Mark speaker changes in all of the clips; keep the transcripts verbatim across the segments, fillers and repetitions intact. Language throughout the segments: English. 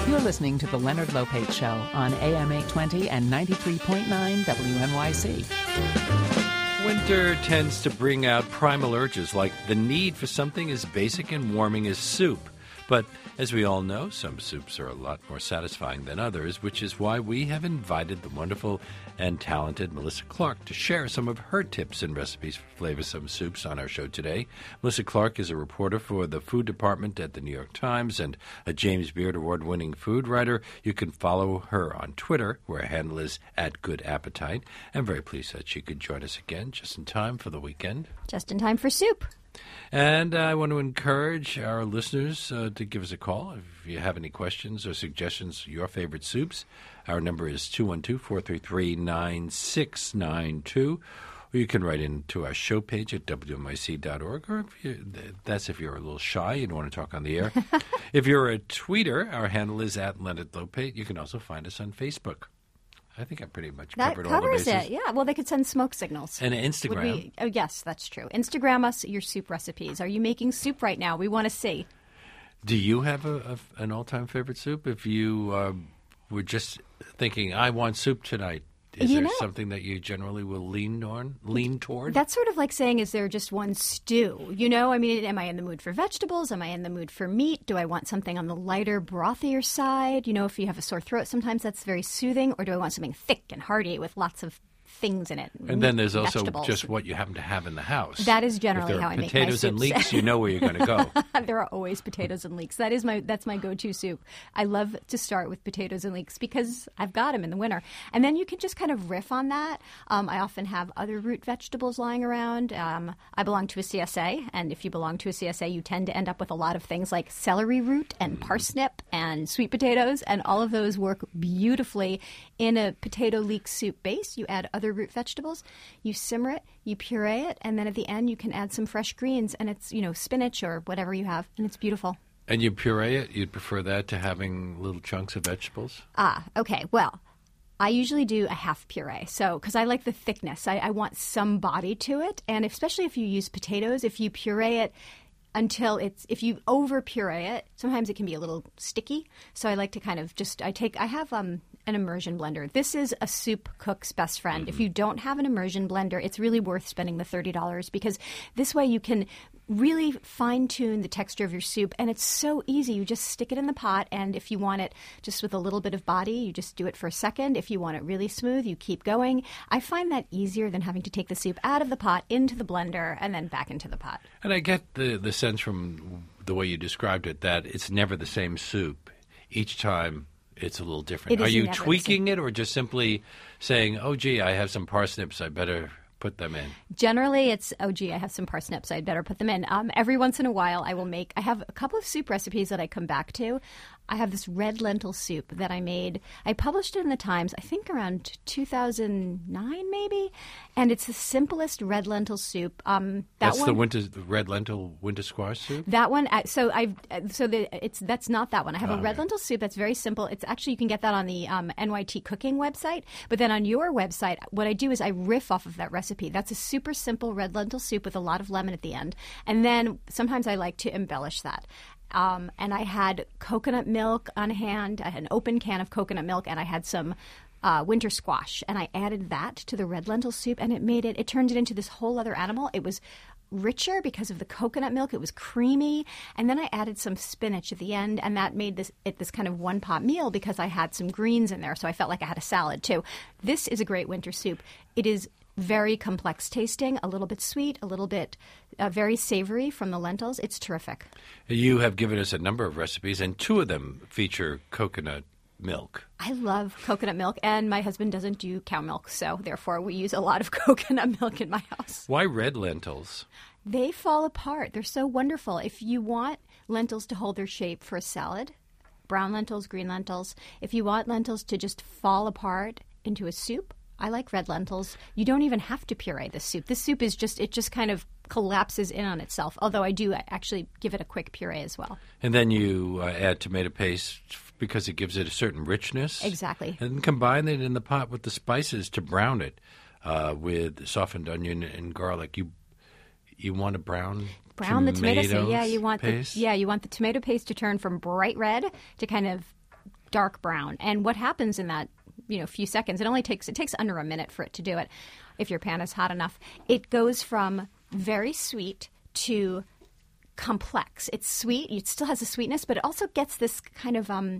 Speaker 1: You're listening to the Leonard Lopate Show on A M eight twenty and ninety-three point nine W N Y C.
Speaker 2: Winter tends to bring out primal urges like the need for something as basic and warming as soup. But as we all know, some soups are a lot more satisfying than others, which is why we have invited the wonderful and talented Melissa Clark to share some of her tips and recipes for flavorsome soups on our show today. Melissa Clark is a reporter for the food department at the New York Times and a James Beard Award-winning food writer. You can follow her on Twitter, where her handle is at Good Appetite. I'm very pleased that she could join us again just in time for the weekend.
Speaker 3: Just in time for soup.
Speaker 2: And I want to encourage our listeners uh, to give us a call if you have any questions or suggestions for your favorite soups. Our number is two one two, four three three, nine six nine two. Or you can write into our show page at W M I C dot org. Or if you, that's if you're a little shy, you don't want to talk on the air. If you're a tweeter, our handle is at Leonard Lopate. You can also find us on Facebook. I think I pretty much
Speaker 3: that
Speaker 2: covered all the bases.
Speaker 3: That covers it, yeah. Well, they could send smoke signals.
Speaker 2: And Instagram.
Speaker 3: We, oh, yes, that's true. Instagram us your soup recipes. Are you making soup right now? We want to see.
Speaker 2: Do you have a, a, an all-time favorite soup? If you uh, were just thinking, I want soup tonight, is
Speaker 3: you
Speaker 2: there
Speaker 3: know,
Speaker 2: something that you generally will lean on, lean toward?
Speaker 3: That's sort of like saying, is there just one stew? You know, I mean, am I in the mood for vegetables? Am I in the mood for meat? Do I want something on the lighter, brothier side? You know, if you have a sore throat, sometimes that's very soothing. Or do I want something thick and hearty with lots of things in it?
Speaker 2: And then there's also
Speaker 3: vegetables.
Speaker 2: Just what you happen to have in the house.
Speaker 3: That is generally how I make my soups.
Speaker 2: Potatoes and leeks, you know where you're going to go.
Speaker 3: There are always potatoes and leeks. That is my that's my go-to soup. I love to start with potatoes and leeks because I've got them in the winter. And then you can just kind of riff on that. Um, I often have other root vegetables lying around. Um, I belong to a C S A, and if you belong to a C S A, you tend to end up with a lot of things like celery root and parsnip and sweet potatoes, and all of those work beautifully in a potato leek soup base. You add other root vegetables, you simmer it, you puree it, and then at the end you can add some fresh greens, and it's, you know, spinach or whatever you have, and it's beautiful.
Speaker 2: And you puree it? You'd prefer that to having little chunks of vegetables?
Speaker 3: Ah, okay. Well, I usually do a half puree, so because I like the thickness. I, I want some body to it, and especially if you use potatoes, if you puree it until it's, if you over puree it, sometimes it can be a little sticky. So I like to kind of just, I take, I have um, an immersion blender. This is a soup cook's best friend. Mm-hmm. If you don't have an immersion blender, it's really worth spending the thirty dollars because this way you can really fine-tune the texture of your soup, and it's so easy. You just stick it in the pot, and if you want it just with a little bit of body, you just do it for a second. If you want it really smooth, you keep going. I find that easier than having to take the soup out of the pot, into the blender, and then back into the pot.
Speaker 2: And I get the, the sense from the way you described it that it's never the same soup. Each time it's a little different.
Speaker 3: It is
Speaker 2: Are you
Speaker 3: never
Speaker 2: tweaking it or just simply saying, oh, gee, I have some parsnips, I better put them in?
Speaker 3: Generally, it's, oh, gee, I have some parsnips. I'd better put them in. Um, every once in a while, I will make, I have a couple of soup recipes that I come back to. I have this red lentil soup that I made. I published it in the Times, I think around two thousand nine maybe, and it's the simplest red lentil soup. Um, that
Speaker 2: that's
Speaker 3: one,
Speaker 2: the winter the red lentil winter squash soup?
Speaker 3: That one, so I've so the, it's that's not that one. I have
Speaker 2: oh,
Speaker 3: a red
Speaker 2: okay.
Speaker 3: lentil soup that's very simple. It's actually, you can get that on the um, N Y T Cooking website, but then on your website, what I do is I riff off of that recipe. That's a super simple red lentil soup with a lot of lemon at the end, and then sometimes I like to embellish that. Um, and I had coconut milk on hand. I had an open can of coconut milk, and I had some uh, winter squash. And I added that to the red lentil soup, and it made it, it turned it into this whole other animal. It was richer because of the coconut milk. It was creamy. And then I added some spinach at the end, and that made this it this kind of one-pot meal because I had some greens in there, so I felt like I had a salad, too. This is a great winter soup. It is very complex tasting, a little bit sweet, a little bit uh, very savory from the lentils. It's terrific.
Speaker 2: You have given us a number of recipes, and two of them feature coconut milk.
Speaker 3: I love coconut milk, and my husband doesn't do cow milk, so therefore we use a lot of coconut milk in my house.
Speaker 2: Why red lentils?
Speaker 3: They fall apart. They're so wonderful. If you want lentils to hold their shape for a salad, brown lentils, green lentils, if you want lentils to just fall apart into a soup, I like red lentils. You don't even have to puree this soup. This soup is just, it just kind of collapses in on itself, although I do actually give it a quick puree as well.
Speaker 2: And then you uh, add tomato paste because it gives it a certain richness.
Speaker 3: Exactly.
Speaker 2: And combine it in the pot with the spices to brown it uh, with softened onion and garlic. You you want to brown
Speaker 3: brown the tomato paste. Yeah, you want
Speaker 2: paste?
Speaker 3: the yeah you want the tomato paste to turn from bright red to kind of dark brown. And what happens in that, you know, few seconds, it only takes, it takes under a minute for it to do it, if your pan is hot enough. It goes from very sweet to complex. It's sweet. It still has a sweetness, but it also gets this kind of, um,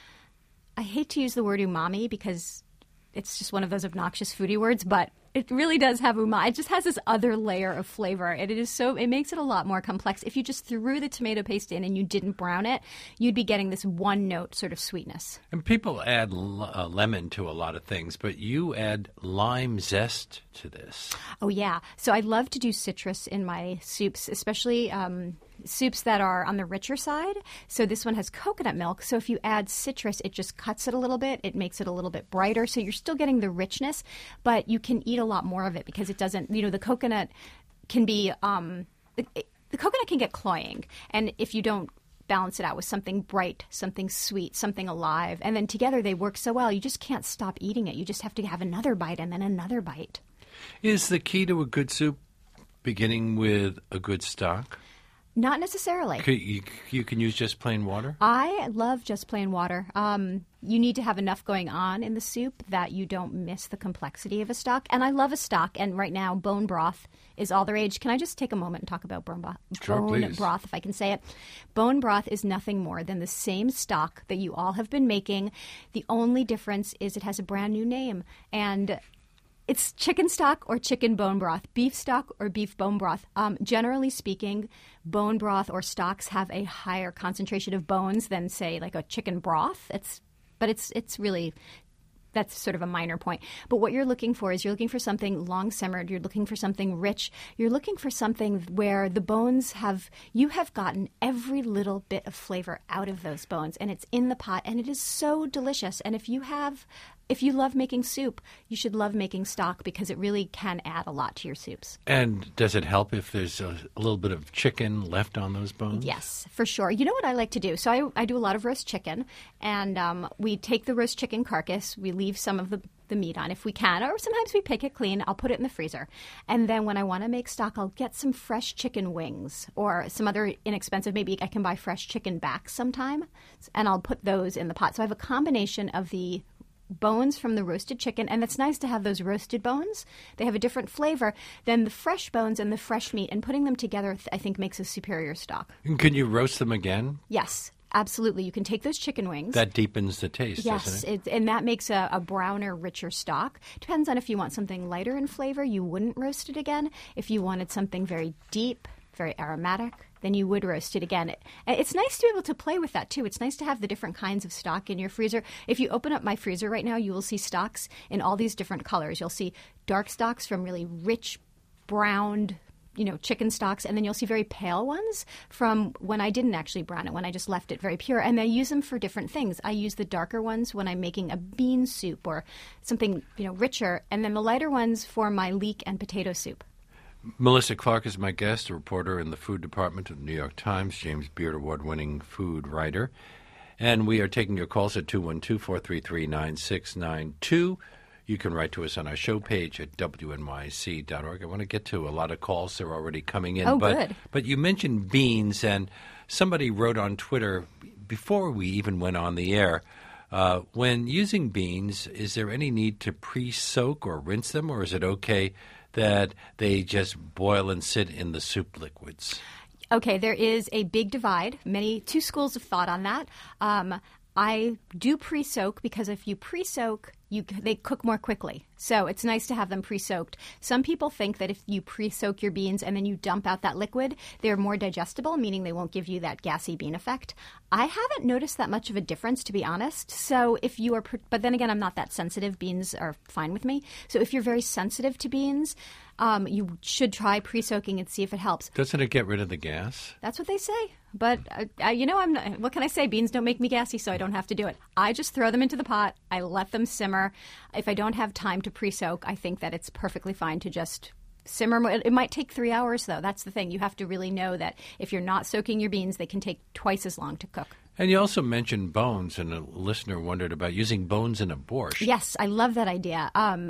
Speaker 3: I hate to use the word umami because it's just one of those obnoxious foodie words, but it really does have umami. It just has this other layer of flavor, and it is so, it makes it a lot more complex. If you just threw the tomato paste in and you didn't brown it, you'd be getting this one note sort of sweetness.
Speaker 2: And people add l- uh, lemon to a lot of things, but you add lime zest to this.
Speaker 3: Oh, yeah. So I love to do citrus in my soups, especially um, soups that are on the richer side. So this one has coconut milk. So if you add citrus, it just cuts it a little bit. It makes it a little bit brighter. So you're still getting the richness, but you can eat a lot more of it because it doesn't, you know, the coconut can be, um, the, the coconut can get cloying. And if you don't balance it out with something bright, something sweet, something alive, and then together they work so well, you just can't stop eating it. You just have to have another bite and then another bite.
Speaker 2: Is the key to a good soup beginning with a good stock?
Speaker 3: Not necessarily.
Speaker 2: Could you, you can use just plain water?
Speaker 3: I love just plain water. Um, you need to have enough going on in the soup that you don't miss the complexity of a stock. And I love a stock. And right now, bone broth is all the rage. Can I just take a moment and talk about bone broth?
Speaker 2: Sure,
Speaker 3: bone
Speaker 2: please.
Speaker 3: broth, if I can say it. Bone broth is nothing more than the same stock that you all have been making. The only difference is it has a brand new name. And it's chicken stock or chicken bone broth, beef stock or beef bone broth. Um, generally speaking, bone broth or stocks have a higher concentration of bones than, say, like a chicken broth. It's, but it's it's really, that's sort of a minor point. But what you're looking for is you're looking for something long simmered. You're looking for something rich. You're looking for something where the bones have, you have gotten every little bit of flavor out of those bones, and it's in the pot, and it is so delicious. And if you have If you love making soup, you should love making stock because it really can add a lot to your soups.
Speaker 2: And does it help if there's a, a little bit of chicken left on those bones?
Speaker 3: Yes, for sure. You know what I like to do? So I, I do a lot of roast chicken, and um, we take the roast chicken carcass, we leave some of the, the meat on if we can, or sometimes we pick it clean. I'll put it in the freezer. And then when I want to make stock, I'll get some fresh chicken wings or some other inexpensive, maybe I can buy fresh chicken backs sometime, and I'll put those in the pot. So I have a combination of the bones from the roasted chicken, and it's nice to have those roasted bones. They have a different flavor than the fresh bones and the fresh meat, and putting them together, I think, makes a superior stock.
Speaker 2: And can you roast them again?
Speaker 3: Yes, absolutely. You can take those chicken wings.
Speaker 2: That deepens the taste,
Speaker 3: yes,
Speaker 2: doesn't it?
Speaker 3: Yes, and that makes a, a browner, richer stock. Depends on if you want something lighter in flavor, you wouldn't roast it again. If you wanted something very deep, very aromatic, then you would roast it again. It, it's nice to be able to play with that, too. It's nice to have the different kinds of stock in your freezer. If you open up my freezer right now, you will see stocks in all these different colors. You'll see dark stocks from really rich, browned, you know, chicken stocks, and then you'll see very pale ones from when I didn't actually brown it, when I just left it very pure. And I use them for different things. I use the darker ones when I'm making a bean soup or something, you know, richer, and then the lighter ones for my leek and potato soup.
Speaker 2: Melissa Clark is my guest, a reporter in the food department of the New York Times, James Beard Award-winning food writer. And we are taking your calls at two one two, four three three, nine six nine two. You can write to us on our show page at W N Y C dot org. I want to get to a lot of calls. They're already coming in.
Speaker 3: Oh,
Speaker 2: but,
Speaker 3: good.
Speaker 2: But you mentioned beans, and somebody wrote on Twitter before we even went on the air, uh, when using beans, is there any need to pre-soak or rinse them, or is it okay that they just boil and sit in the soup liquids?
Speaker 3: Okay, there is a big divide. Many two schools of thought on that. Um, I do pre-soak because if you pre-soak, you they cook more quickly. So it's nice to have them pre-soaked. Some people think that if you pre-soak your beans and then you dump out that liquid, they're more digestible, meaning they won't give you that gassy bean effect. I haven't noticed that much of a difference, to be honest. So if you are, but then again, I'm not that sensitive. Beans are fine with me. So if you're very sensitive to beans, um, you should try pre-soaking and see if it helps.
Speaker 2: Doesn't it get rid of the gas?
Speaker 3: That's what they say. But, uh, you know, I'm not, what can I say? Beans don't make me gassy, so I don't have to do it. I just throw them into the pot. I let them simmer. If I don't have time to pre-soak, I think that it's perfectly fine to just simmer. It might take three hours, though. That's the thing. You have to really know that if you're not soaking your beans, they can take twice as long to cook.
Speaker 2: And you also mentioned bones, and a listener wondered about using bones in a borscht.
Speaker 3: Yes, I love that idea. Um,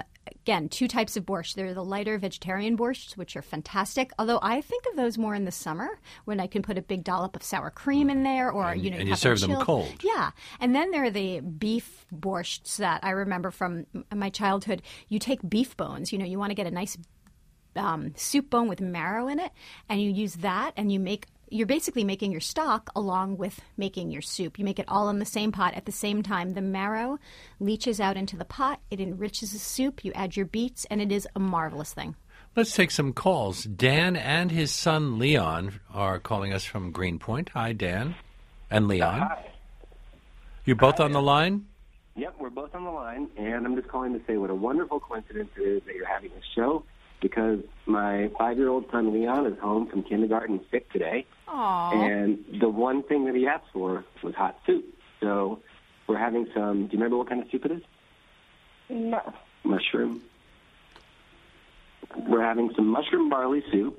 Speaker 3: again, two types of borscht. There are the lighter vegetarian borschts, which are fantastic, although I think of those more in the summer when I can put a big dollop of sour cream in there, or,
Speaker 2: and,
Speaker 3: you know,
Speaker 2: and
Speaker 3: you
Speaker 2: you serve them
Speaker 3: chilled.
Speaker 2: cold.
Speaker 3: Yeah. And then there are the beef borschts that I remember from my childhood. You take beef bones, you know, you want to get a nice um, soup bone with marrow in it, and you use that, and you make You're basically making your stock along with making your soup. You make it all in the same pot at the same time. The marrow leaches out into the pot. It enriches the soup. You add your beets, and it is a marvelous thing.
Speaker 2: Let's take some calls. Dan and his son Leon are calling us from Greenpoint. Hi, Dan and Leon.
Speaker 4: Uh, hi.
Speaker 2: You're both
Speaker 4: Hi.
Speaker 2: on the line?
Speaker 4: Yep, we're both on the line, and I'm just calling to say what a wonderful coincidence it is that you're having this show, because my five-year-old son Leon is home from kindergarten sick today.
Speaker 3: Aww.
Speaker 4: And the one thing that he asked for was hot soup. So we're having some, do you remember what kind of soup it is?
Speaker 5: No.
Speaker 4: Mushroom. We're having some mushroom barley soup.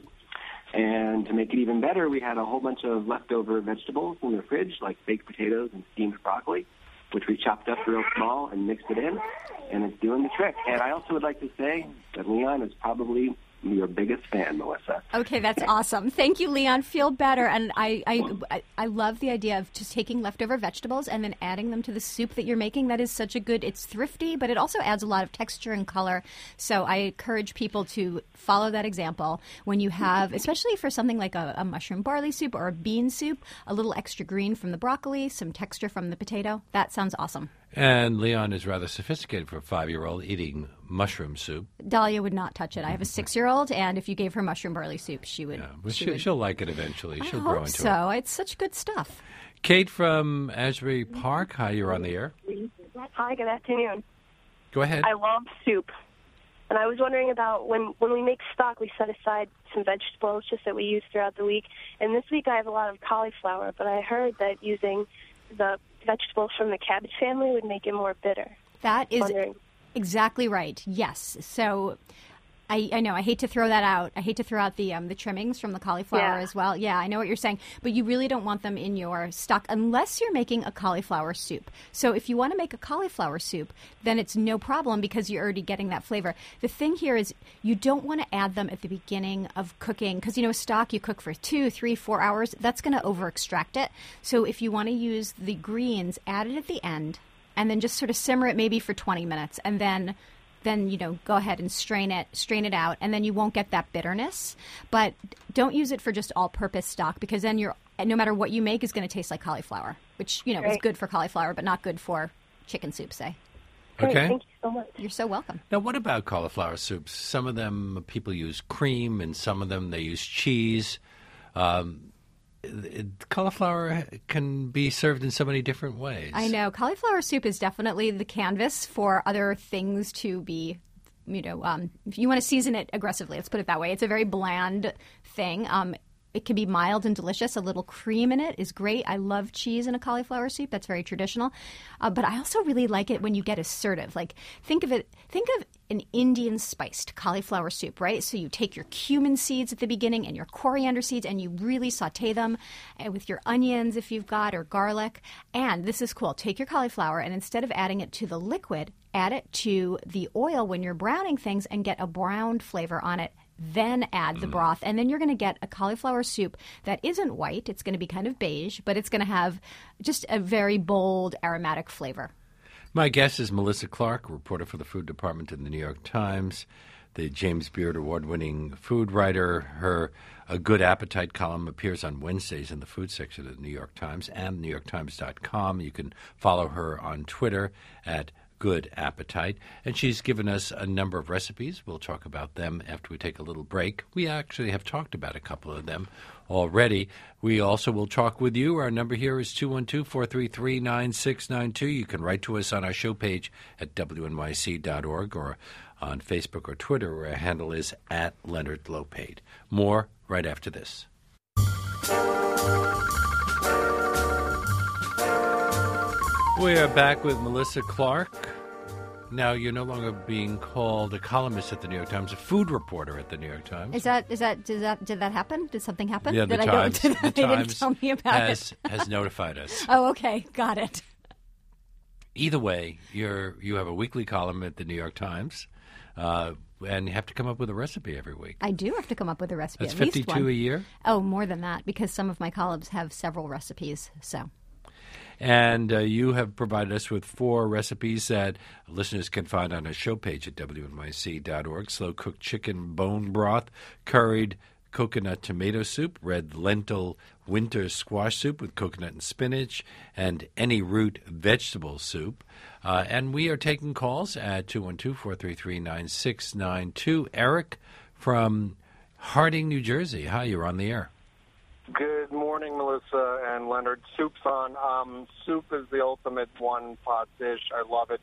Speaker 4: And to make it even better, we had a whole bunch of leftover vegetables in the fridge, like baked potatoes and steamed broccoli, which we chopped up real small and mixed it in. And it's doing the trick. And I also would like to say that Leon is probably your biggest fan, Melissa.
Speaker 3: Okay, that's awesome. Thank you, Leon. Feel better. And I, I, I love the idea of just taking leftover vegetables and then adding them to the soup that you're making. That is such a good, it's thrifty, but it also adds a lot of texture and color. So I encourage people to follow that example when you have, especially for something like a, a mushroom barley soup or a bean soup, a little extra green from the broccoli, some texture from the potato. That sounds awesome.
Speaker 2: And Leon is rather sophisticated for a five-year-old eating mushroom soup.
Speaker 3: Dahlia would not touch it. I have a six-year-old, and if you gave her mushroom barley soup, she would.
Speaker 2: Yeah, well,
Speaker 3: she
Speaker 2: she,
Speaker 3: would
Speaker 2: she'll like it eventually.
Speaker 3: I
Speaker 2: She'll
Speaker 3: hope
Speaker 2: grow into
Speaker 3: so.
Speaker 2: it.
Speaker 3: It's such good stuff.
Speaker 2: Kate from Asbury Park. Hi, you're on the air.
Speaker 5: Hi, good afternoon.
Speaker 2: Go ahead.
Speaker 5: I love soup. And I was wondering about when, when we make stock, we set aside some vegetables just that we use throughout the week. And this week I have a lot of cauliflower, but I heard that using the vegetables from the cabbage family would make it more bitter.
Speaker 3: That is
Speaker 5: Wondering.
Speaker 3: exactly right. Yes. So I, I know I hate to throw that out. I hate to throw out the um, the trimmings from the cauliflower
Speaker 5: Yeah.
Speaker 3: as well. Yeah, I know what you're saying. But you really don't want them in your stock unless you're making a cauliflower soup. So if you want to make a cauliflower soup, then it's no problem because you're already getting that flavor. The thing here is you don't want to add them at the beginning of cooking because, you know, stock you cook for two, three, four hours. That's going to over extract it. So if you want to use the greens, add it at the end. And then just sort of simmer it maybe for twenty minutes, and then, then you know, go ahead and strain it, strain it out, and then you won't get that bitterness. But don't use it for just all-purpose stock because then you're, no matter what you make, is going to taste like cauliflower, which you know is
Speaker 5: Right.
Speaker 3: good for cauliflower, but not good for chicken soup. Say,
Speaker 5: Great,
Speaker 2: Okay.
Speaker 5: Thank you so much.
Speaker 3: you're so welcome.
Speaker 2: Now, what about cauliflower soups? Some of them people use cream, and some of them they use cheese. Um, it- cauliflower can be served in so many different ways.
Speaker 3: I know cauliflower soup is definitely the canvas for other things to be, you know, um, if you want to season it aggressively, let's put it that way. It's a very bland thing. Um, it can be mild and delicious. A little cream in it is great. I love cheese in a cauliflower soup. That's very traditional. Uh, but I also really like it when you get assertive. Like think of it, think of an Indian spiced cauliflower soup, right? So you take your cumin seeds at the beginning and your coriander seeds and you really saute them uh, with your onions if you've got or garlic. And this is cool. Take your cauliflower and instead of adding it to the liquid, add it to the oil when you're browning things and get a browned flavor on it. Then add the broth, and then you're going to get a cauliflower soup that isn't white. It's going to be kind of beige, but it's going to have just a very bold aromatic flavor.
Speaker 2: My guest is Melissa Clark, a reporter for the Food Department in the New York Times, the James Beard Award-winning food writer. Her A Good Appetite column appears on Wednesdays in the food section of the New York Times and new york times dot com. You can follow her on Twitter at Good Appetite. And she's given us a number of recipes. We'll talk about them after we take a little break. We actually have talked about a couple of them already. We also will talk with you. Our number here is two one two, four three three, nine six nine two. You can write to us on our show page at W N Y C dot org or on Facebook or Twitter, where our handle is at Leonard Lopate. More right after this. We are back with Melissa Clark. Now, you're no longer being called a columnist at the New York Times, a food reporter at the New York Times.
Speaker 3: Is that is that did that did that happen? Did something happen?
Speaker 2: Yeah, the
Speaker 3: Did
Speaker 2: Times,
Speaker 3: I don't,
Speaker 2: the
Speaker 3: they didn't
Speaker 2: Times
Speaker 3: tell me about
Speaker 2: has,
Speaker 3: it.
Speaker 2: has notified us.
Speaker 3: Oh, okay, got it.
Speaker 2: Either way, you're you have a weekly column at the New York Times. Uh, and you have to come up with a recipe every week.
Speaker 3: I do have to come up with a recipe.
Speaker 2: That's
Speaker 3: at least
Speaker 2: fifty-two
Speaker 3: one.
Speaker 2: a year?
Speaker 3: Oh, more than that, because some of my colleagues have several recipes. So,
Speaker 2: And uh, you have provided us with four recipes that listeners can find on our show page at W N Y C dot org. Slow-cooked chicken bone broth, curried coconut tomato soup, red lentil winter squash soup with coconut and spinach, and any root vegetable soup. Uh, and we are taking calls at two one two, four three three, nine six nine two. Eric from Harding, New Jersey. Hi, you're on the air.
Speaker 6: Good morning, Melissa and Leonard. Soup's on. Um, soup is the ultimate one-pot dish. I love it.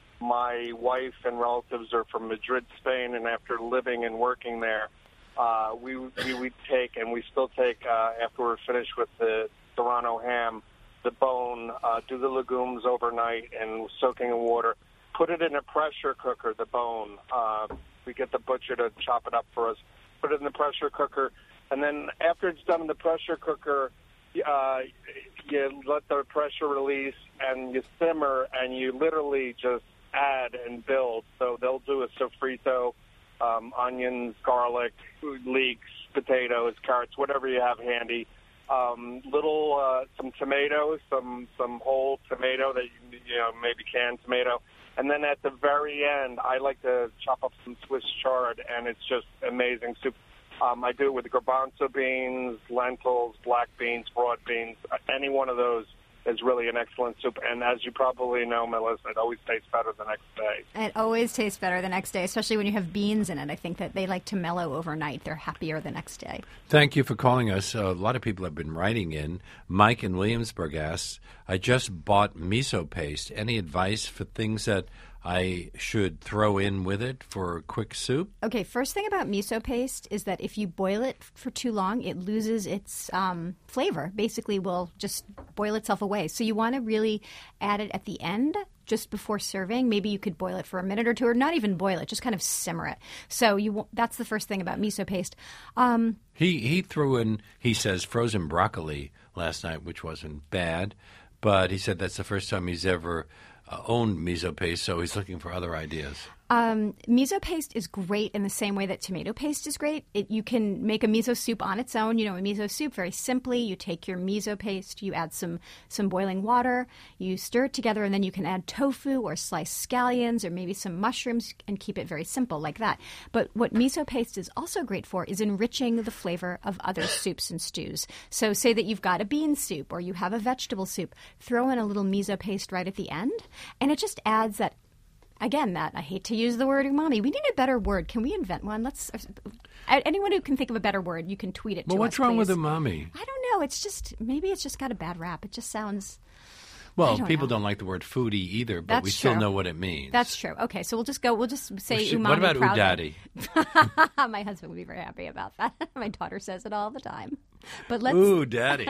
Speaker 6: My wife and relatives are from Madrid, Spain, and after living and working there, uh, we we would take, and we still take, uh, after we're finished with the Serrano ham, the bone, uh, do the legumes overnight and soaking in water, put it in a pressure cooker, the bone. Uh, we get the butcher to chop it up for us, put it in the pressure cooker, and then after it's done in the pressure cooker, uh, you let the pressure release and you simmer and you literally just add and build. So they'll do a sofrito, um, onions, garlic, leeks, potatoes, carrots, whatever you have handy. Um, little, uh, some tomatoes, some, some whole tomato that, you, you know, maybe canned tomato. And then at the very end, I like to chop up some Swiss chard, and it's just amazing soup. Um, I do it with garbanzo beans, lentils, black beans, broad beans. Any one of those is really an excellent soup. And as you probably know, Melissa, it always tastes better the next day.
Speaker 3: it always tastes better the next day, especially when you have beans in it. I think that they like to mellow overnight. They're happier the next day.
Speaker 2: Thank you for calling us. Uh, a lot of people have been writing in. Mike in Williamsburg asks, I just bought miso paste. Any advice for things that I should throw in with it for a quick soup?
Speaker 3: Okay, first thing about miso paste is that if you boil it for too long, it loses its um, flavor. Basically, will just boil itself away. So you want to really add it at the end, just before serving. Maybe you could boil it for a minute or two, or not even boil it, just kind of simmer it. So you that's the first thing about miso paste. Um,
Speaker 2: He he threw in, he says, frozen broccoli last night, which wasn't bad, but he said that's the first time he's ever uh, owned miso paste, so he's looking for other ideas.
Speaker 3: Um, miso paste is great in the same way that tomato paste is great. It, you can make a miso soup on its own. You know, a miso soup, very simply, you take your miso paste, you add some, some boiling water, you stir it together, and then you can add tofu or sliced scallions or maybe some mushrooms and keep it very simple like that. But what miso paste is also great for is enriching the flavor of other soups and stews. So say that you've got a bean soup or you have a vegetable soup, throw in a little miso paste right at the end, and it just adds that. Again, that I hate to use the word umami. We need a better word. Can we invent one? Let's. Anyone who can think of a better word, you can tweet it
Speaker 2: Well,
Speaker 3: to
Speaker 2: what's
Speaker 3: us,
Speaker 2: wrong
Speaker 3: please.
Speaker 2: with umami?
Speaker 3: I don't know. It's just maybe it's just got a bad rap. It just sounds.
Speaker 2: Well,
Speaker 3: don't
Speaker 2: people
Speaker 3: know.
Speaker 2: don't like the word foodie either, but
Speaker 3: That's
Speaker 2: we still
Speaker 3: true.
Speaker 2: know what it means.
Speaker 3: That's true. Okay, so we'll just go. We'll just say
Speaker 2: Should-
Speaker 3: umami.
Speaker 2: What about
Speaker 3: proudly.
Speaker 2: udaddy?
Speaker 3: My husband would be very happy about that. My daughter says it all the time. But let's
Speaker 2: Ooh, daddy.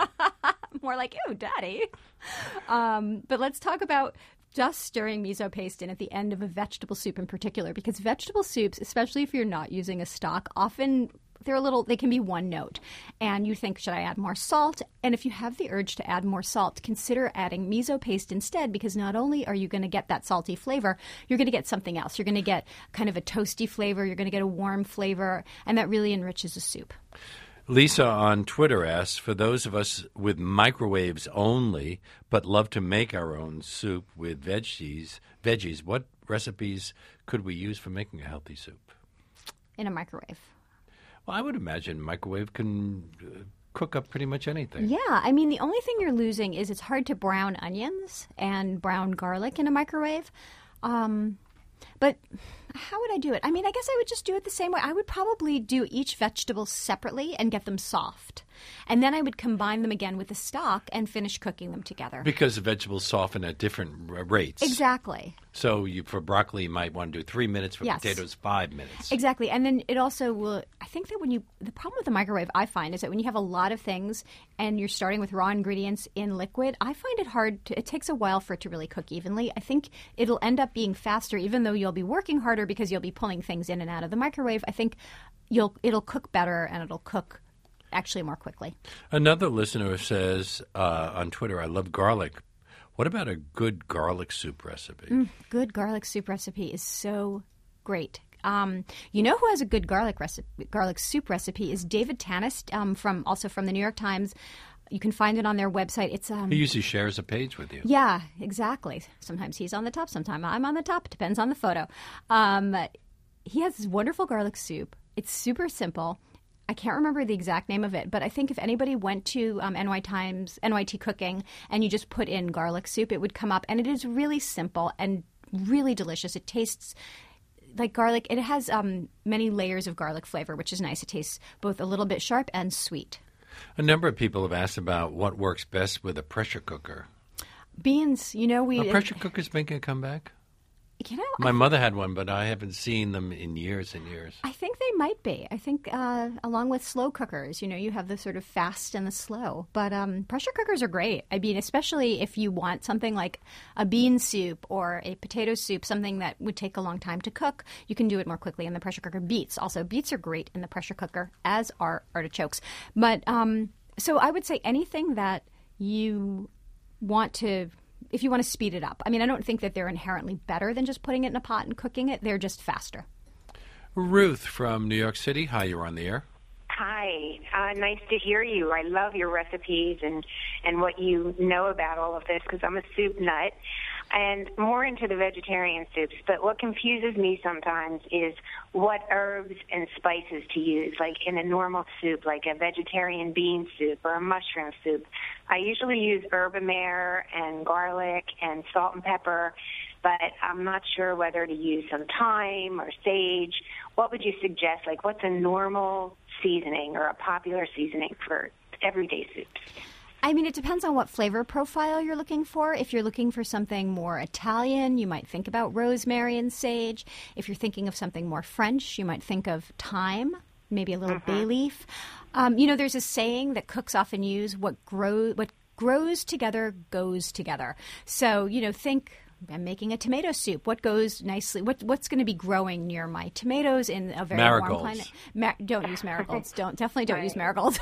Speaker 3: more like ooh, daddy. Um, but let's talk about just stirring miso paste in at the end of a vegetable soup in particular, because vegetable soups, especially if you're not using a stock, often they're a little, they can be one note. And you think, should I add more salt? And if you have the urge to add more salt, consider adding miso paste instead, because not only are you going to get that salty flavor, you're going to get something else. You're going to get kind of a toasty flavor. You're going to get a warm flavor, and that really enriches a soup.
Speaker 2: Lisa on Twitter asks, for those of us with microwaves only, but love to make our own soup with veggies, veggies, what recipes could we use for making a healthy soup?
Speaker 3: In a microwave.
Speaker 2: Well, I would imagine microwave can uh, cook up pretty much anything.
Speaker 3: Yeah, I mean, the only thing you're losing is it's hard to brown onions and brown garlic in a microwave. Um, but how would I do it? I mean, I guess I would just do it the same way. I would probably do each vegetable separately and get them soft. And then I would combine them again with the stock and finish cooking them together.
Speaker 2: Because the vegetables soften at different r- rates.
Speaker 3: Exactly.
Speaker 2: So you, for broccoli, you might want to do three minutes. For
Speaker 3: Yes.
Speaker 2: potatoes, five minutes.
Speaker 3: Exactly. And then it also will, I think that when you, the problem with the microwave I find is that when you have a lot of things and you're starting with raw ingredients in liquid, I find it hard to, it takes a while for it to really cook evenly. I think it'll end up being faster, even though you'll be working harder because you'll be pulling things in and out of the microwave. I think you'll, it'll cook better and it'll cook actually more quickly.
Speaker 2: Another listener says uh, on Twitter, I love garlic. What about a good garlic soup recipe?
Speaker 3: Mm, good garlic soup recipe is so great. Um, you know who has a good garlic recipe, garlic soup recipe is David Tanis, um, from also from the New York Times. You can find it on their website. It's um,
Speaker 2: He usually shares a page with you.
Speaker 3: Yeah, exactly. Sometimes he's on the top, sometimes I'm on the top. Depends on the photo. Um, he has this wonderful garlic soup. It's super simple. I can't remember the exact name of it, but I think if anybody went to um, N Y Times, N Y T Cooking, and you just put in garlic soup, it would come up. And it is really simple and really delicious. It tastes like garlic. It has um, many layers of garlic flavor, which is nice. It tastes both a little bit sharp and sweet.
Speaker 2: A number of people have asked about what works best with a pressure cooker.
Speaker 3: Beans, you know, we...
Speaker 2: Are pressure cookers making a comeback?
Speaker 3: You know,
Speaker 2: My
Speaker 3: I,
Speaker 2: mother had one, but I haven't seen them in years and years.
Speaker 3: I think they might be. I think uh, along with slow cookers, you know, you have the sort of fast and the slow. But um, pressure cookers are great. I mean, especially if you want something like a bean soup or a potato soup, something that would take a long time to cook, you can do it more quickly in the pressure cooker. Beets, also, beets are great in the pressure cooker, as are artichokes. But um, so I would say anything that you want to... if you want to speed it up. I mean, I don't think that they're inherently better than just putting it in a pot and cooking it. They're just faster.
Speaker 2: Ruth from New York City. Hi, you're on the air.
Speaker 7: Hi. Uh, nice to hear you. I love your recipes and, and what you know about all of this because I'm a soup nut and more into the vegetarian soups. But what confuses me sometimes is what herbs and spices to use, like in a normal soup, like a vegetarian bean soup or a mushroom soup. I usually use herbamare and garlic and salt and pepper, but I'm not sure whether to use some thyme or sage. What would you suggest? Like, what's a normal seasoning or a popular seasoning for everyday soups?
Speaker 3: I mean, it depends on what flavor profile you're looking for. If you're looking for something more Italian, you might think about rosemary and sage. If you're thinking of something more French, you might think of thyme, maybe a little
Speaker 7: Mm-hmm.
Speaker 3: bay leaf. Um, you know, there's a saying that cooks often use, what grows what grows together goes together. So, you know, think... I'm making a tomato soup. What goes nicely? What what's going to be growing near my tomatoes in a very
Speaker 2: Marigolds.
Speaker 3: warm climate? Ma- don't use marigolds. Don't definitely don't
Speaker 7: Right.
Speaker 3: use marigolds.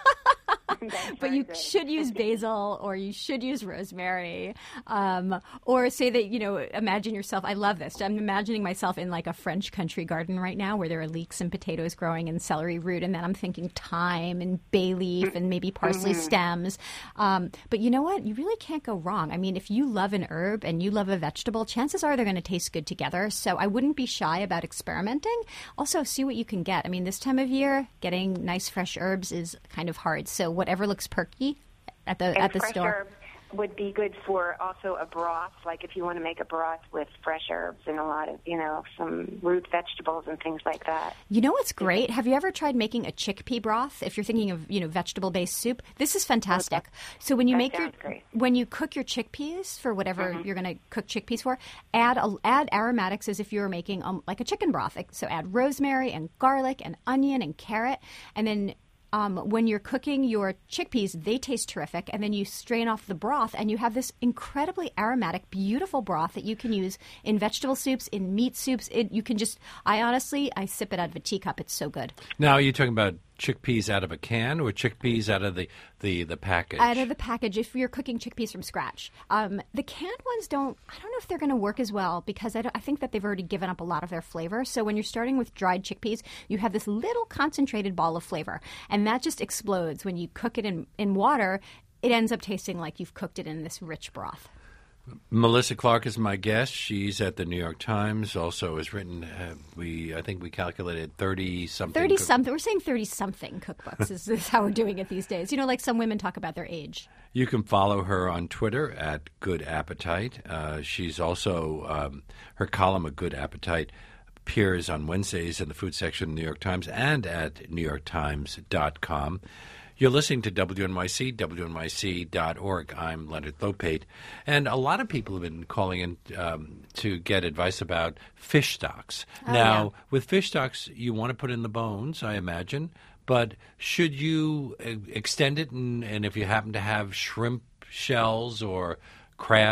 Speaker 7: That's
Speaker 3: But
Speaker 7: very
Speaker 3: you
Speaker 7: good.
Speaker 3: should use basil or you should use rosemary. Um, or say that, you know, imagine yourself. I love this. I'm imagining myself in like a French country garden right now where there are leeks and potatoes growing and celery root. And then I'm thinking thyme and bay leaf and maybe parsley
Speaker 7: Mm-hmm.
Speaker 3: stems. Um, but you know what? You really can't go wrong. I mean, if you love an herb and you love a vegetable, chances are they're going to taste good together. So I wouldn't be shy about experimenting. Also, see what you can get. I mean, this time of year, getting nice fresh herbs is kind of hard. So whatever looks perky at the
Speaker 7: And
Speaker 3: at the
Speaker 7: fresh
Speaker 3: store.
Speaker 7: herb would be good for also a broth, like if you want to make a broth with fresh herbs and a lot of, you know, some root vegetables and things like that.
Speaker 3: You know what's great? Have you ever tried making a chickpea broth? If you're thinking of, you know, vegetable-based soup, this is fantastic. So when you
Speaker 7: that
Speaker 3: make your
Speaker 7: sounds great.
Speaker 3: when you cook your chickpeas for whatever
Speaker 7: Mm-hmm.
Speaker 3: you're going to cook chickpeas for, add a, add aromatics as if you were making um, like a chicken broth. Like, so add rosemary and garlic and onion and carrot, and then Um, when you're cooking your chickpeas, they taste terrific, and then you strain off the broth, and you have this incredibly aromatic, beautiful broth that you can use in vegetable soups, in meat soups. It, you can just, I honestly, I sip it out of a teacup. It's so good.
Speaker 2: Now, are you talking about chickpeas out of a can or chickpeas out of the, the, the package?
Speaker 3: Out of the package, if you're cooking chickpeas from scratch. Um, the canned ones don't, I don't know if they're going to work as well because I, don't- I think that they've already given up a lot of their flavor. So when you're starting with dried chickpeas, you have this little concentrated ball of flavor. And that just explodes. When you cook it in, in water, it ends up tasting like you've cooked it in this rich broth.
Speaker 2: Melissa Clark is my guest. She's at the New York Times. Also has written, uh, we I think we calculated thirty-something.
Speaker 3: thirty-something. We're saying thirty-something cookbooks is, is how we're doing it these days. You know, like some women talk about their age.
Speaker 2: You can follow her on Twitter at Good Appetite. Uh, she's also, um, her column, A Good Appetite, appears on Wednesdays in the food section of the New York Times and at new york times dot com. You're listening to W N Y C, W N Y C dot org. I'm Leonard Lopate. And a lot of people have been calling in um, to get advice about fish stocks.
Speaker 3: Oh,
Speaker 2: now,
Speaker 3: yeah.
Speaker 2: with fish stocks, you want to put in the bones, I imagine. But should you uh, extend it? And, and if you happen to have shrimp shells or crab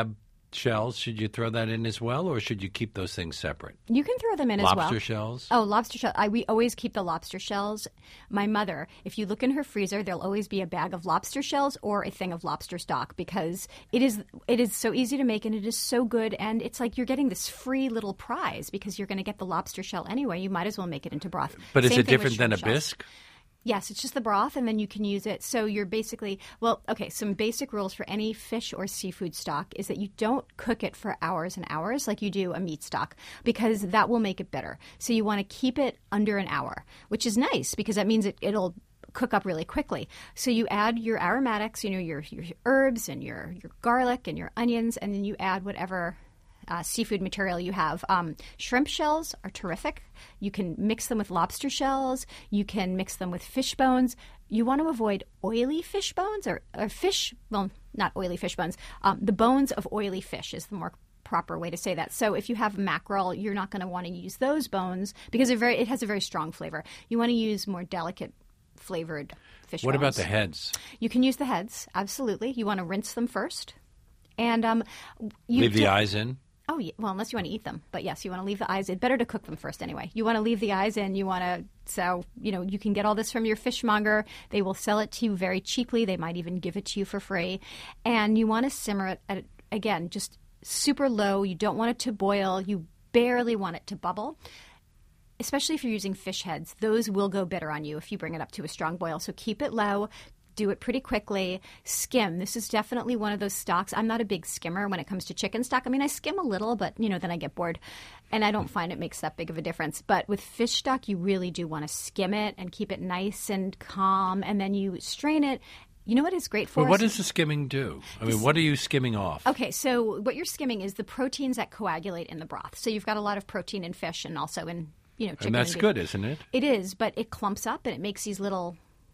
Speaker 2: shells, should you throw that in as well, or should you keep those things separate?
Speaker 3: You can throw them in as well.
Speaker 2: Lobster shells?
Speaker 3: Oh, lobster shells. I, we always keep the lobster shells. My mother, if you look in her freezer, there'll always be a bag of lobster shells or a thing of lobster stock because it is it is so easy to make and it is so good. And it's like you're getting this free little prize because you're going to get the lobster shell anyway. You might as well make it into broth.
Speaker 2: But
Speaker 3: Same
Speaker 2: is it
Speaker 3: thing with
Speaker 2: different than a
Speaker 3: shrimp shells.
Speaker 2: bisque?
Speaker 3: Yes, it's just the broth, and then you can use it. So you're basically, well, okay, some basic rules for any fish or seafood stock is that you don't cook it for hours and hours like you do a meat stock because that will make it bitter. So you want to keep it under an hour, which is nice because that means it, it'll cook up really quickly. So you add your aromatics, you know, your, your herbs and your, your garlic and your onions, and then you add whatever Uh, seafood material you have. Um, shrimp shells are terrific. You can mix them with lobster shells. You can mix them with fish bones. You want to avoid oily fish bones or, or fish, well, not oily fish bones. Um, the bones of oily fish is the more proper way to say that. So if you have mackerel, you're not going to want to use those bones because they're very, it has a very strong flavor. You want to use more delicate flavored fish
Speaker 2: What
Speaker 3: bones.
Speaker 2: about the heads?
Speaker 3: You can use the heads, absolutely. You want to rinse them first. And um, you
Speaker 2: Leave the
Speaker 3: do-
Speaker 2: eyes in?
Speaker 3: Oh, yeah. Well, unless you want to eat them. But yes, you want to leave the eyes in. Better to cook them first anyway. You want to leave the eyes in. You want to, so, you know, you can get all this from your fishmonger. They will sell it to you very cheaply. They might even give it to you for free. And you want to simmer it at, again, just super low. You don't want it to boil. You barely want it to bubble. Especially if you're using fish heads. Those will go bitter on you if you bring it up to a strong boil. So keep it low. Do it pretty quickly. Skim. This is definitely one of those stocks. I'm not a big skimmer when it comes to chicken stock. I mean, I skim a little, but, you know, then I get bored. And I don't find it makes that big of a difference. But with fish stock, you really do want to skim it and keep it nice and calm. And then you strain it. You know what it's great for?
Speaker 2: Well, what does the skimming do? I mean, what are you skimming off?
Speaker 3: Okay, so what you're skimming is the proteins that coagulate in the broth. So you've got a lot of protein in fish and also in, you know, chicken.
Speaker 2: And that's
Speaker 3: beef.
Speaker 2: good, isn't it?
Speaker 3: It is, but it clumps up and it makes these little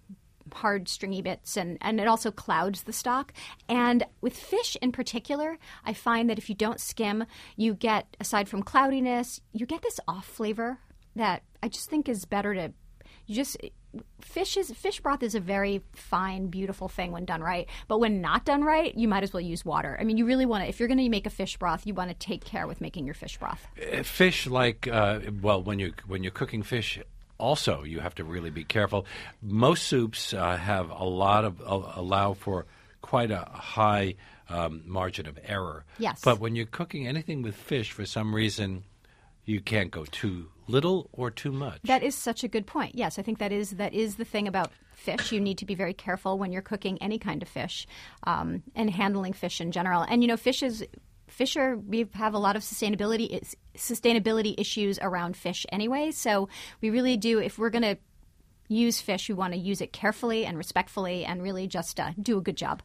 Speaker 3: hard stringy bits, and, and it also clouds the stock. And with fish in particular, I find that if you don't skim, you get, aside from cloudiness, you get this off flavor that I just think is better to, you just, fish is, fish broth is a very fine, beautiful thing when done right. But when not done right, you might as well use water. I mean, you really want to, if you're going to make a fish broth, you want to take care with making your fish broth.
Speaker 2: Uh, Fish, like, uh, well, when you're, when you're cooking fish, also, you have to really be careful. Most soups uh, have a lot of uh, allow for quite a high um, margin of error.
Speaker 3: Yes.
Speaker 2: But when you're cooking anything with fish, for some reason, you can't go too little or too much.
Speaker 3: That is such a good point. Yes, I think that is that is the thing about fish. You need to be very careful when you're cooking any kind of fish um, and handling fish in general. And you know, fish is. Fish are, we have a lot of sustainability sustainability issues around fish anyway. So we really do, if we're going to use fish, we want to use it carefully and respectfully and really just uh, do a good job.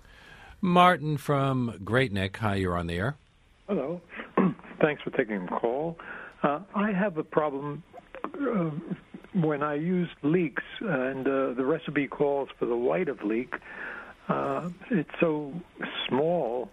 Speaker 2: Martin from Great Neck. Hi, you're on the air.
Speaker 8: Hello. Thanks for taking the call. Uh, I have a problem uh, when I use leeks, and uh, the recipe calls for the white of leek. Uh, it's so small.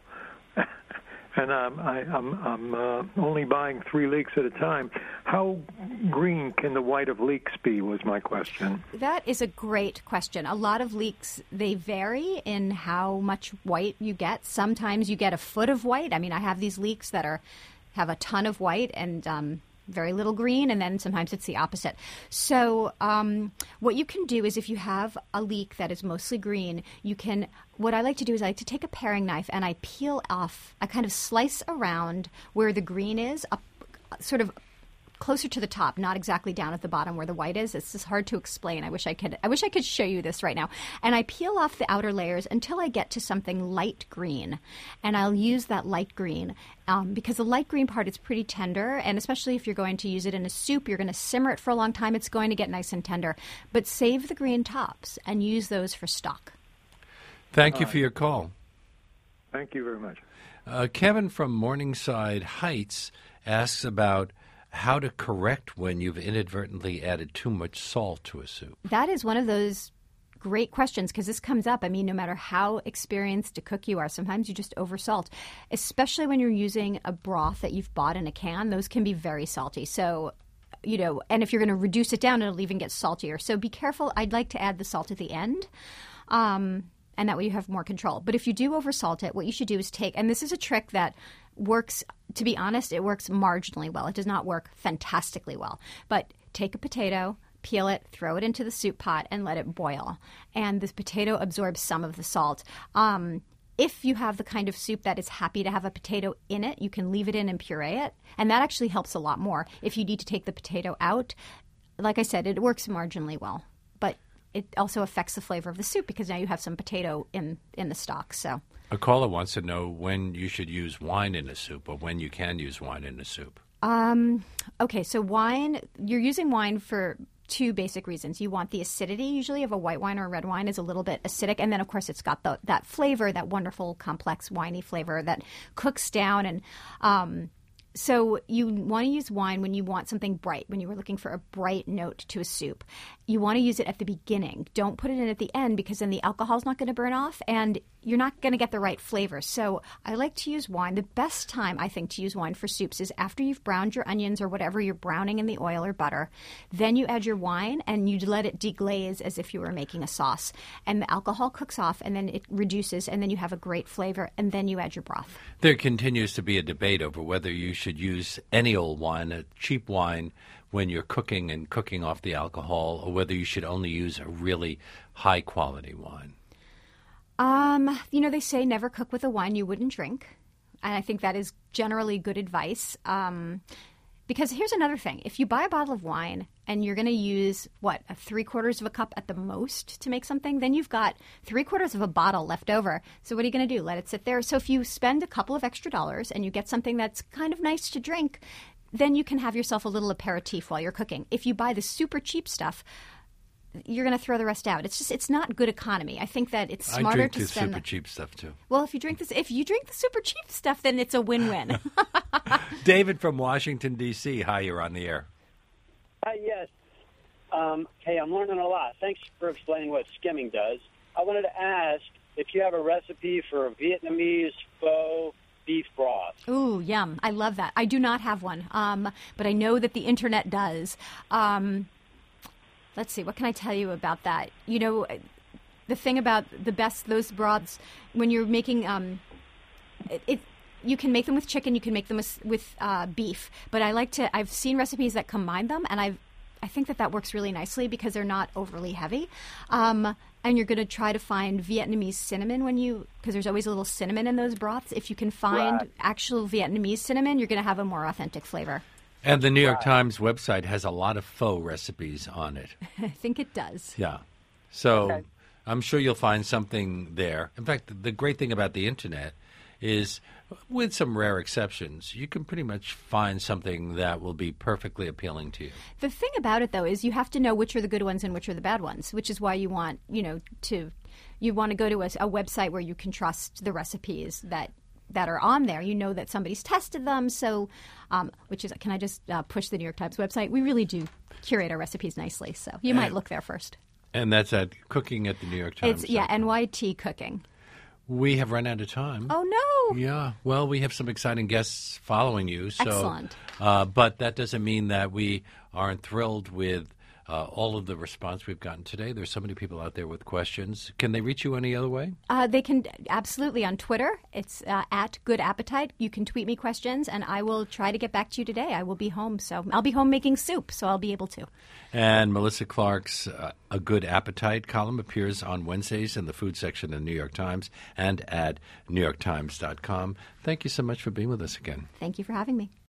Speaker 8: And um, I, I'm, I'm uh, only buying three leeks at a time. How green can the white of leeks be was my question.
Speaker 3: That is a great question. A lot of leeks, they vary in how much white you get. Sometimes you get a foot of white. I mean, I have these leeks that are have a ton of white and um, very little green, and then sometimes it's the opposite. So um, what you can do is if you have a leek that is mostly green, you can, what I like to do is I like to take a paring knife and I peel off, I kind of slice around where the green is, up, sort of closer to the top, not exactly down at the bottom where the white is. It's just hard to explain. I wish I could I wish I could show you this right now. And I peel off the outer layers until I get to something light green. And I'll use that light green um, because the light green part is pretty tender, and especially if you're going to use it in a soup, you're going to simmer it for a long time, it's going to get nice and tender. But save the green tops and use those for stock.
Speaker 2: Thank you for your call.
Speaker 8: Thank you very much.
Speaker 2: Uh, Kevin from Morningside Heights asks about how to correct when you've inadvertently added too much salt to a soup.
Speaker 3: That is one of those great questions because this comes up. I mean, no matter how experienced a cook you are, sometimes you just oversalt, especially when you're using a broth that you've bought in a can. Those can be very salty. So, you know, and if you're going to reduce it down, it'll even get saltier. So be careful. I'd like to add the salt at the end. Um, and that way you have more control. But if you do oversalt it, what you should do is take, and this is a trick that works, to be honest, it works marginally well. It does not work fantastically well. But take a potato, peel it, throw it into the soup pot, and let it boil. And this potato absorbs some of the salt. Um, if you have the kind of soup that is happy to have a potato in it, you can leave it in and puree it. And that actually helps a lot more. If you need to take the potato out, like I said, it works marginally well. But it also affects the flavor of the soup because now you have some potato in, in the stock. So
Speaker 2: a caller wants to know when you should use wine in a soup or when you can use wine in a soup.
Speaker 3: Um, okay, so wine, you're using wine for two basic reasons. You want the acidity, usually, of a white wine or a red wine is a little bit acidic. And then, of course, it's got the, that flavor, that wonderful, complex, winey flavor that cooks down. And um, so you want to use wine when you want something bright, when you were looking for a bright note to a soup. You want to use it at the beginning. Don't put it in at the end because then the alcohol's not going to burn off and you're not going to get the right flavor. So I like to use wine. The best time, I think, to use wine for soups is after you've browned your onions or whatever you're browning in the oil or butter. Then you add your wine and you let it deglaze as if you were making a sauce. And the alcohol cooks off and then it reduces and then you have a great flavor and then you add your broth.
Speaker 2: There continues to be a debate over whether you should use any old wine, a cheap wine, when you're cooking and cooking off the alcohol, or whether you should only use a really high-quality wine.
Speaker 3: Um, you know, they say never cook with a wine you wouldn't drink. And I think that is generally good advice. Um, because here's another thing. If you buy a bottle of wine and you're going to use, what, a three quarters of a cup at the most to make something, then you've got three quarters of a bottle left over. So what are you going to do? Let it sit there? So if you spend a couple of extra dollars and you get something that's kind of nice to drink, then you can have yourself a little aperitif while you're cooking. If you buy the super cheap stuff, you're going to throw the rest out. It's just, it's not good economy. I think that it's smarter
Speaker 2: I drink
Speaker 3: to
Speaker 2: the
Speaker 3: spend
Speaker 2: super
Speaker 3: the,
Speaker 2: cheap stuff too.
Speaker 3: Well, if you drink this, if you drink the super cheap stuff, then it's a win-win.
Speaker 2: David from Washington, D C Hi, you're on the air.
Speaker 9: Hi, yes. Um, hey, I'm learning a lot. Thanks for explaining what skimming does. I wanted to ask if you have a recipe for a Vietnamese pho beef broth.
Speaker 3: Ooh, yum. I love that. I do not have one, um, but I know that the internet does. Um, let's see. What can I tell you about that? You know, the thing about the best, those broths, when you're making um, it, it you can make them with chicken, you can make them with, with uh, beef, but I like to, I've seen recipes that combine them, and I've, I think that that works really nicely because they're not overly heavy. Um, and you're going to try to find Vietnamese cinnamon when you, because there's always a little cinnamon in those broths. If you can find
Speaker 9: Right.
Speaker 3: actual Vietnamese cinnamon, you're going to have a more authentic flavor.
Speaker 2: And the New York Times website has a lot of faux recipes on it.
Speaker 3: I think it does.
Speaker 2: Yeah. So
Speaker 9: Okay.
Speaker 2: I'm sure you'll find something there. In fact, the great thing about the internet is, with some rare exceptions, you can pretty much find something that will be perfectly appealing to you.
Speaker 3: The thing about it, though, is you have to know which are the good ones and which are the bad ones, which is why you want, you know, to you want to go to a, a website where you can trust the recipes that that are on there. You know that somebody's tested them. So, um, which is, can I just uh, push the New York Times website? We really do curate our recipes nicely. So you might look there first.
Speaker 2: And that's at Cooking at the New York Times.
Speaker 3: It's, yeah, N Y T Cooking.
Speaker 2: We have run out of time.
Speaker 3: Oh, no.
Speaker 2: Yeah. Well, we have some exciting guests following you. So,
Speaker 3: Excellent.
Speaker 2: Uh, but that doesn't mean that we aren't thrilled with uh, all of the response we've gotten today. There's so many people out there with questions. Can they reach you any other way?
Speaker 3: Uh, they can absolutely on Twitter. It's uh, at Good Appetite. You can tweet me questions, and I will try to get back to you today. I will be home, so I'll be home making soup, so I'll be able to.
Speaker 2: And Melissa Clark's uh, A Good Appetite column appears on Wednesdays in the food section of the New York Times and at new york times dot com. Thank you so much for being with us again.
Speaker 3: Thank you for having me.